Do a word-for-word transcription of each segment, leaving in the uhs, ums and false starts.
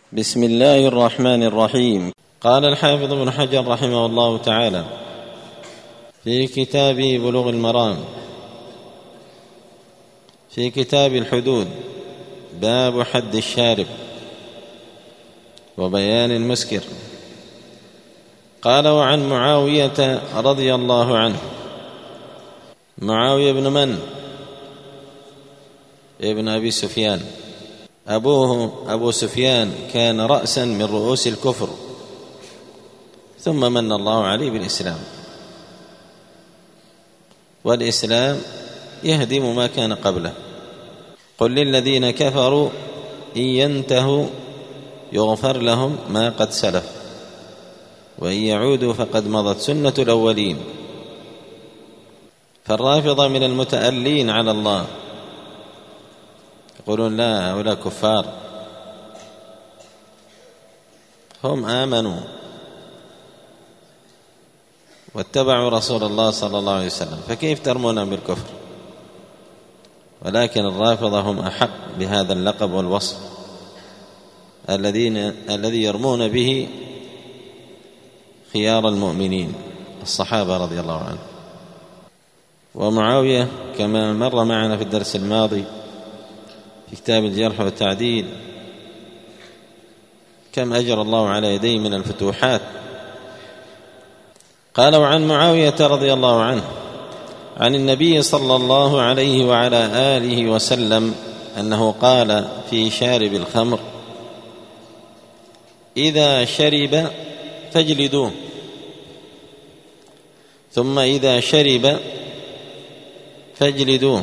بسم الله الرحمن الرحيم. قال الحافظ ابن حجر رحمه الله تعالى في كتاب بلوغ المرام في كتاب الحدود باب حد الشارب وبيان المسكر. قال: وعن معاوية رضي الله عنه. معاوية بن من؟ ابن أبي سفيان. أبوه أبو سفيان كان رأسا من رؤوس الكفر، ثم من الله عليه بالإسلام، والإسلام يهدم ما كان قبله. قل للذين كفروا إن ينتهوا يغفر لهم ما قد سلف وإن يعودوا فقد مضت سنة الأولين. فالرافضة من المتألين على الله يقولون لا، هؤلاء كفار، هم آمنوا واتبعوا رسول الله صلى الله عليه وسلم، فكيف ترمون بالكفر؟ ولكن الرافضة هم أحق بهذا اللقب والوصف الذين الذي يرمون به خيار المؤمنين الصحابة رضي الله عنهم. ومعاوية كما مر معنا في الدرس الماضي في كتاب الجرح والتعديل كم أجر الله على يديه من الفتوحات. قال: وعن معاوية رضي الله عنه عن النبي صلى الله عليه وعلى آله وسلم أنه قال في شارب الخمر: إذا شرب فاجلدوه، ثم إذا شرب فاجلدوه،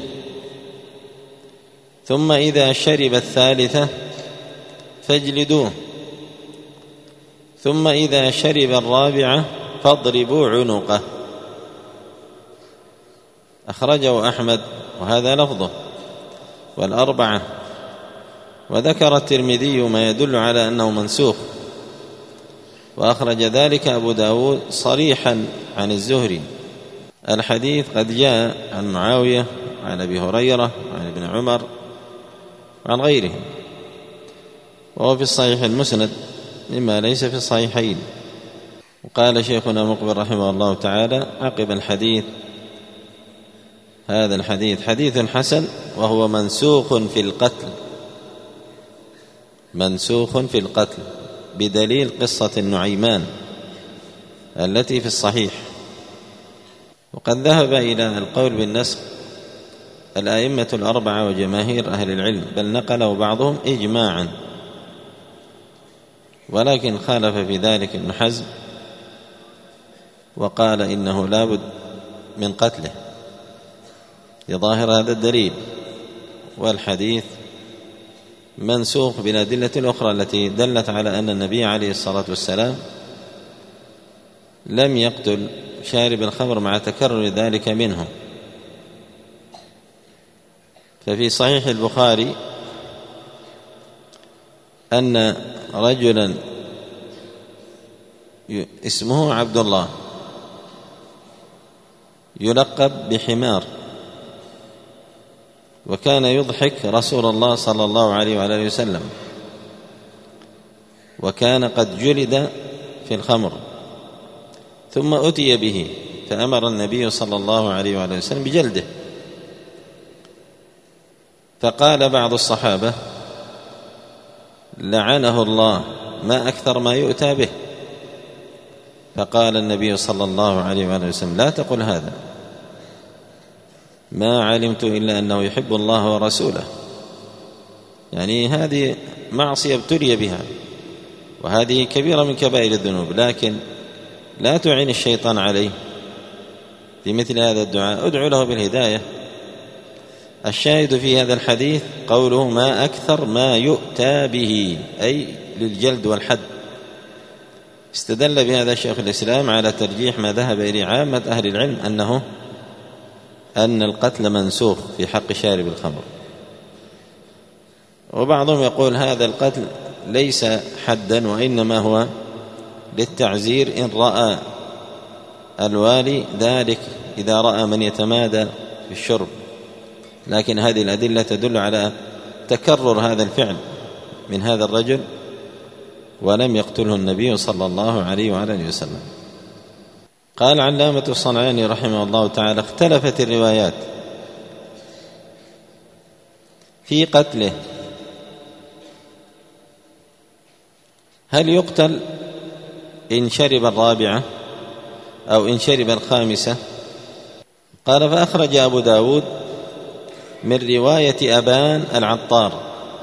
ثم إذا شرب الثالثة فاجلدوه، ثم إذا شرب الرابعة فاضربوا عنقه. أخرجه أحمد وهذا لفظه والأربعة، وذكر الترمذي ما يدل على أنه منسوخ، وأخرج ذلك أبو داود صريحا عن الزهري. الحديث قد جاء عن معاوية وعن أبي هريرة وعن ابن عمر وعن غيرهم، وهو في الصحيح المسند مما ليس في الصحيحين. وقال شيخنا مقبل رحمه الله تعالى عقب الحديث: هذا الحديث حديث حسن وهو منسوخ في القتل، منسوخ في القتل بدليل قصة النعيمان التي في الصحيح. وقد ذهب إلى القول بالنسخ الأئمة الأربعة وجماهير أهل العلم، بل نقله بعضهم إجماعا، ولكن خالف في ذلك ابن حزم وقال إنه لا بد من قتله لظاهر هذا الدليل، والحديث منسوخ بالأدلة الأخرى التي دلت على أن النبي عليه الصلاة والسلام لم يقتل شارب الخمر مع تكرر ذلك منه. ففي صحيح البخاري أن رجلا اسمه عبد الله يلقب بحمار، وكان يضحك رسول الله صلى الله عليه وآله وسلم، وكان قد جلد في الخمر، ثم أتي به فأمر النبي صلى الله عليه وآله وسلم بجلده. فقال بعض الصحابة: لعنه الله، ما أكثر ما يؤتى به. فقال النبي صلى الله عليه وآله وسلم: لا تقل هذا، ما علمت إلا أنه يحب الله ورسوله. يعني هذه معصية ابتلي بها، وهذه كبيرة من كبائر الذنوب، لكن لا تعين الشيطان عليه في مثل هذا الدعاء، ادعو له بالهداية. الشاهد في هذا الحديث قوله: ما أكثر ما يؤتى به، أي للجلد والحد. استدل بهذا شيخ الإسلام على ترجيح ما ذهب إليه عامة أهل العلم أنه أن القتل منسوخ في حق شارب الخمر. وبعضهم يقول هذا القتل ليس حدا، وإنما هو للتعزير إن رأى الوالي ذلك، إذا رأى من يتمادى في الشرب. لكن هذه الأدلة تدل على تكرر هذا الفعل من هذا الرجل ولم يقتله النبي صلى الله عليه وعلى اله وسلم. قال علامة الصنعاني رحمه الله تعالى: اختلفت الروايات في قتله، هل يقتل إن شرب الرابعة أو إن شرب الخامسة؟ قال: فأخرج أبو داود من رواية أبان العطار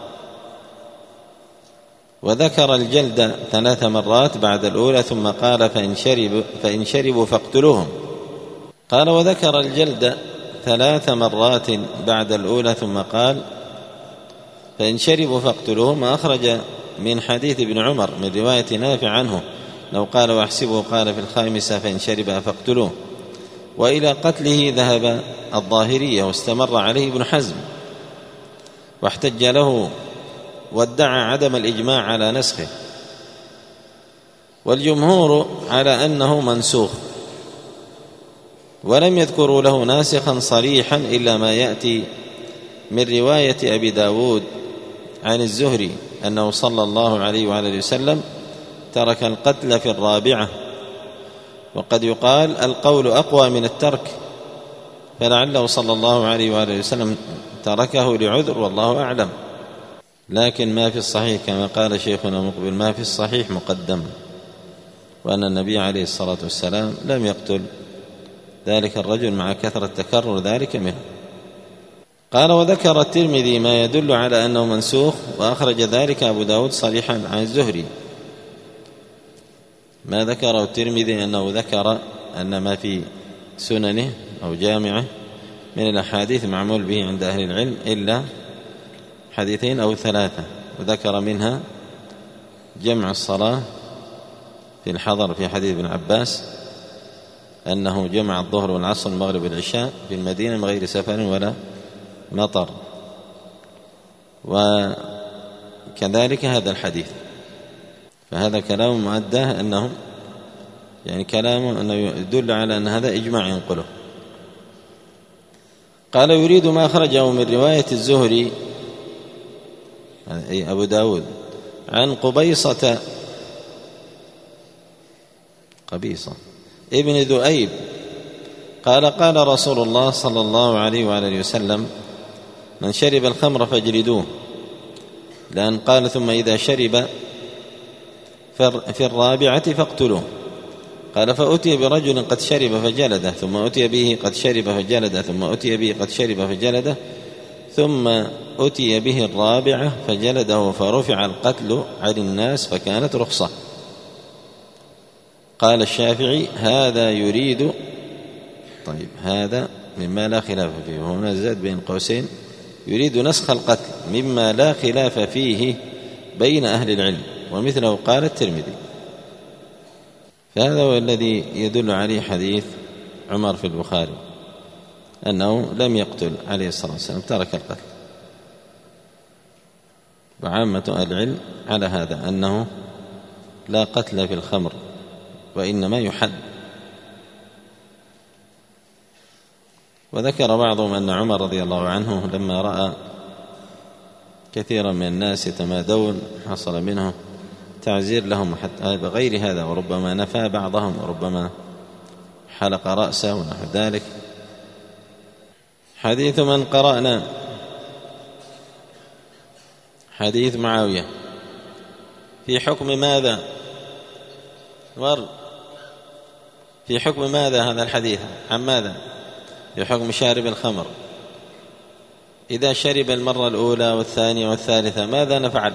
وذكر الجلد ثلاث مرات بعد الأولى ثم قال: فإن شرب فإن شربوا فاقتلوهم. قال: وذكر الجلد ثلاث مرات بعد الأولى ثم قال: فإن شربوا فاقتلوهم. أخرج من حديث ابن عمر من رواية نافع عنه لو قال واحسبه قال في الخامسة: فإن شرب فاقتلوه. وإلى قتله ذهب الظاهرية واستمر عليه ابن حزم واحتج له وادعى عدم الإجماع على نسخه، والجمهور على أنه منسوخ، ولم يذكروا له ناسخا صريحا إلا ما يأتي من رواية أبي داود عن الزهري أنه صلى الله عليه وآله وسلم ترك القتل في الرابعة، وقد يقال القول أقوى من الترك، فلعله صلى الله عليه وآله وسلم تركه لعذر والله أعلم. لكن ما في الصحيح كما قال شيخنا مقبل: ما في الصحيح مقدم، وأن النبي عليه الصلاة والسلام لم يقتل ذلك الرجل مع كثرة تكرر ذلك منه. قال: وذكر الترمذي ما يدل على أنه منسوخ، وأخرج ذلك أبو داود صريحا عن الزهري. ما ذكره الترمذي أنه ذكر أن ما في سننه أو جامعه من الأحاديث معمول به عند أهل العلم إلا حديثين أو ثلاثة، وذكر منها جمع الصلاة في الحضر في حديث ابن عباس أنه جمع الظهر والعصر والمغرب والعشاء في المدينة من غير سفر ولا مطر، وكذلك هذا الحديث. فهذا كلام مؤداه أنه يعني كلامه أنه يدل على أن هذا إجماع ينقله. قال: يريد ما أخرجه من رواية الزهري أي أبو داود عن قبيصة قبيصة ابن ذؤيب قال: قال رسول الله صلى الله عليه وآله وسلم: من شرب الخمر فاجلدوه. لأن قال: ثم إذا شرب في الرابعة فاقتلوه. قال: فأتي برجل قد شرب فجلده، ثم أتي به قد شرب فجلده، ثم أتي به قد شرب فجلده، ثم أتي به الرابعة فجلده، فرفع القتل عن الناس فكانت رخصة. قال الشافعي: هذا يريد، طيب هذا مما لا خلاف فيه، وهنا زاد بين قوسين يريد نسخ القتل مما لا خلاف فيه بين أهل العلم، ومثله قال الترمذي. فهذا هو الذي يدل عليه حديث عمر في البخاري أنه لم يقتل عليه الصلاة والسلام، ترك القتل. وعامة أهل العلم على هذا أنه لا قتل في الخمر وإنما يحد. وذكر بعضهم أن عمر رضي الله عنه لما رأى كثيرا من الناس يتمادون حصل منه تعزير لهم حتى بغير هذا، وربما نفى بعضهم وربما حلق رأسه ونحو ذلك. حديث من قرأنا حديث معاوية في حكم ماذا؟ ورد في حكم ماذا هذا الحديث؟ عن ماذا؟ في حكم شارب الخمر. إذا شرب المرة الأولى والثانية والثالثة ماذا نفعل؟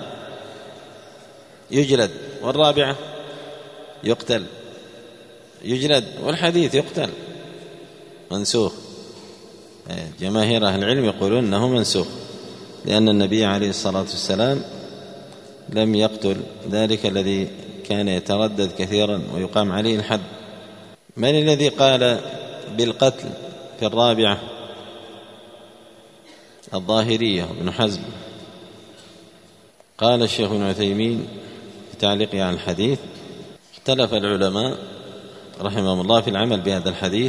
يجلد، والرابعة يقتل، يجلد والحديث يقتل، منسوخ. جماهير أهل العلم يقولون أنه منسوخ، لأن النبي عليه الصلاة والسلام لم يقتل ذلك الذي كان يتردد كثيرا ويقام عليه الحد. من الذي قال بالقتل في الرابعة؟ الظاهرية ابن حزم. قال الشيخ ابن عثيمين في تعليقه على الحديث: اختلف العلماء رحمهم الله في العمل بهذا الحديث،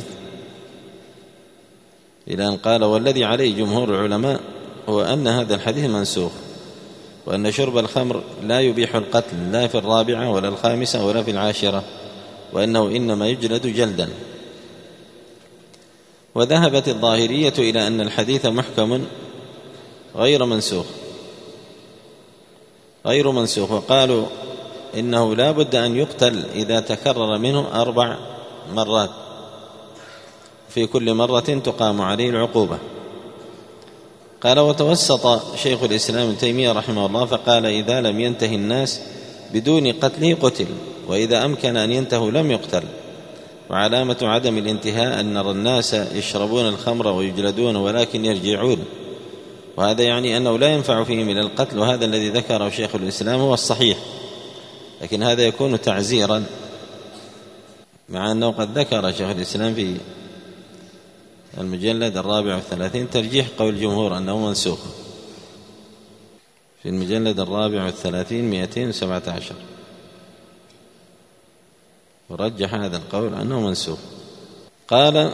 إلى أن قال: والذي عليه جمهور العلماء هو أن هذا الحديث منسوخ، وأن شرب الخمر لا يبيح القتل لا في الرابعة ولا الخامسة ولا في العاشرة، وأنه إنما يجلد جلدا. وذهبت الظاهرية إلى أن الحديث محكم غير منسوخ غير منسوخ وقالوا إنه لا بد أن يقتل إذا تكرر منه أربع مرات، في كل مرة تقام عليه العقوبة. قال: وتوسط شيخ الإسلام ابن تيمية رحمه الله فقال: إذا لم ينتهي الناس بدون قتله قتل، وإذا أمكن أن ينتهوا لم يقتل. وعلامة عدم الانتهاء أن نرى الناس يشربون الخمر ويجلدون ولكن يرجعون، وهذا يعني أنه لا ينفع فيهم إلى القتل، وهذا الذي ذكره شيخ الإسلام هو الصحيح، لكن هذا يكون تعزيرا، مع أنه قد ذكر شيخ الإسلام في المجلد الرابع والثلاثين ترجيح قول الجمهور أنه منسوخ، في المجلد الرابع والثلاثين مئتين وسبعة عشر، ورجح هذا القول أنه منسوخ. قال: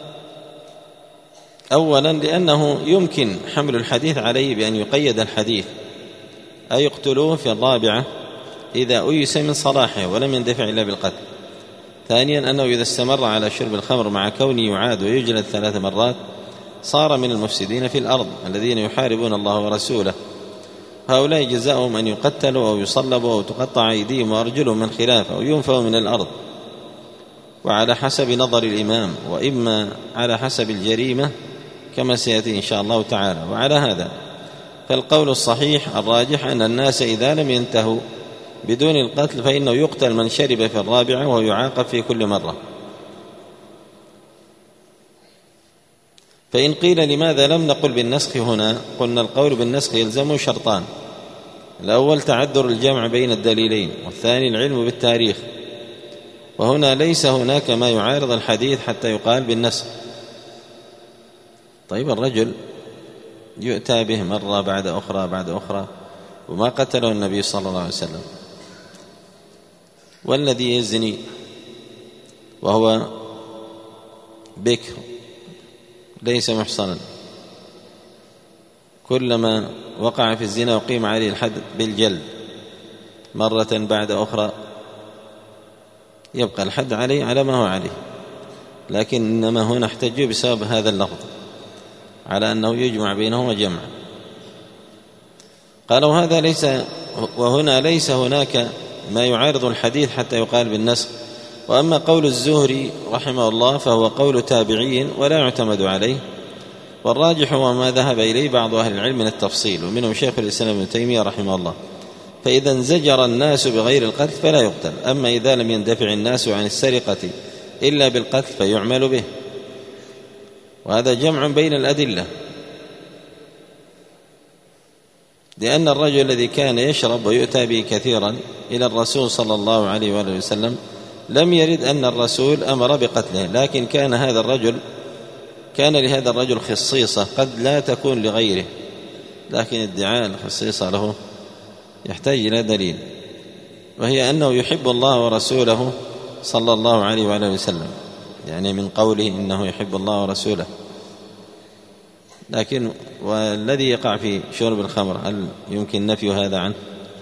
أولا لأنه يمكن حمل الحديث عليه بأن يقيد الحديث أي يقتلوه في الرابعة إذا أيس من صلاحه ولم يندفع إلا بالقتل. ثانيا أنه إذا استمر على شرب الخمر مع كونه يعاد ويجلد ثلاث مرات صار من المفسدين في الأرض الذين يحاربون الله ورسوله، هؤلاء جزاؤهم أن يقتلوا أو يصلبوا أو تقطع أيديهم وأرجلهم من خلاف أو ينفوا من الأرض، وعلى حسب نظر الإمام، وإما على حسب الجريمة كما سيأتي إن شاء الله تعالى. وعلى هذا فالقول الصحيح الراجح أن الناس إذا لم ينتهوا بدون القتل فإنه يقتل من شرب في الرابعة وهو يعاقب في كل مرة. فإن قيل لماذا لم نقل بالنسخ هنا؟ قلنا القول بالنسخ يلزم شرطان: الأول تعذر الجمع بين الدليلين، والثاني العلم بالتاريخ، وهنا ليس هناك ما يعارض الحديث حتى يقال بالنسخ. طيب الرجل يؤتى به مرة بعد أخرى بعد أخرى وما قتله النبي صلى الله عليه وسلم، والذي يزني وهو بكر ليس محصنا كلما وقع في الزنا وقيم عليه الحد بالجلد مرة بعد أخرى يبقى الحد عليه على ما هو عليه، لكن إنما هنا احتجوا بسبب هذا اللفظ على أنه يجمع بينهما جمع. قالوا هذا ليس وهنا ليس هناك ما يعارض الحديث حتى يقال بالنسخ. وأما قول الزهري رحمه الله فهو قول تابعي ولا يعتمد عليه، والراجح هو ما ذهب إليه بعض أهل العلم من التفصيل، ومنهم شيخ الإسلام ابن تيمية رحمه الله. فإذا انزجر الناس بغير القتل فلا يقتل، أما إذا لم يندفع الناس عن السرقة إلا بالقتل فيعمل به. وهذا جمع بين الأدلة، لأن الرجل الذي كان يشرب ويؤتى به كثيرا إلى الرسول صلى الله عليه وآله وسلم لم يرد أن الرسول أمر بقتله، لكن كان هذا الرجل كان لهذا الرجل خصيصة قد لا تكون لغيره، لكن ادعاء الخصيصة له يحتاج إلى دليل، وهي أنه يحب الله ورسوله صلى الله عليه وآله وسلم، يعني من قوله إنه يحب الله ورسوله. لكن والذي يقع في شرب الخمر هل يمكن نفي هذا عنه؟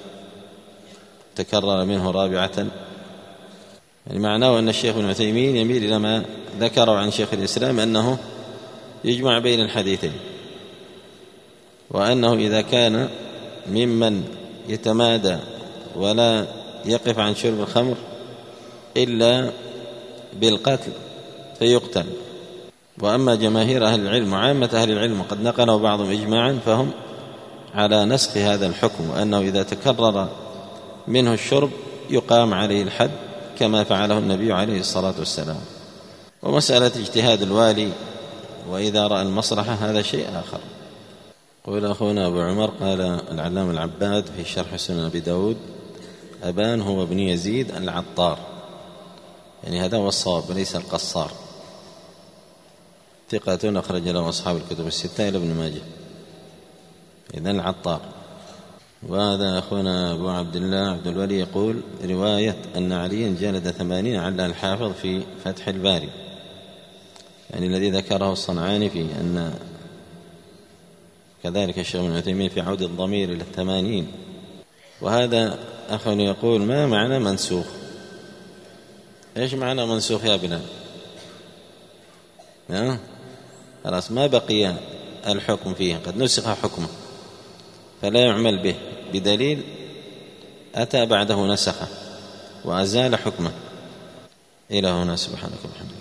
تكرر منه رابعة، يعني معناه أن الشيخ ابن عثيمين يميل إلى ما ذكره عن شيخ الإسلام أنه يجمع بين الحديثين، وأنه إذا كان ممن يتمادى ولا يقف عن شرب الخمر إلا بالقتل فيقتل. وأما جماهير أهل العلم وعامة أهل العلم قد نقلوا بعضهم إجماعا فهم على نسخ هذا الحكم، وأنه إذا تكرر منه الشرب يقام عليه الحد كما فعله النبي عليه الصلاة والسلام. ومسألة اجتهاد الوالي وإذا رأى المصلحة هذا شيء آخر. قول أخونا أبو عمر قال العلامة العباد في شرح سنن أبي داود: أبان هو ابن يزيد العطار، يعني هذا هو الصواب وليس القصار، ثقة أخرج له أصحاب الكتب الستة إلى ابن ماجه، إذن العطار. وهذا أخونا أبو عبد الله عبد الولي يقول: رواية أن عليا جلد ثمانين على الحافظ في فتح الباري، يعني الذي ذكره الصنعاني في أن كذلك الشيخ ابن عثيمين في عود الضمير إلى الثمانين. وهذا أخ يقول: ما معنى منسوخ؟ إيش معنى منسوخ يا بلال؟ ها؟ خلاص ما بقي الحكم فيه، قد نسخ حكمه فلا يعمل به بدليل أتى بعده نسخه وأزال حكمه. إلى هنا، سبحانك وبحمدك.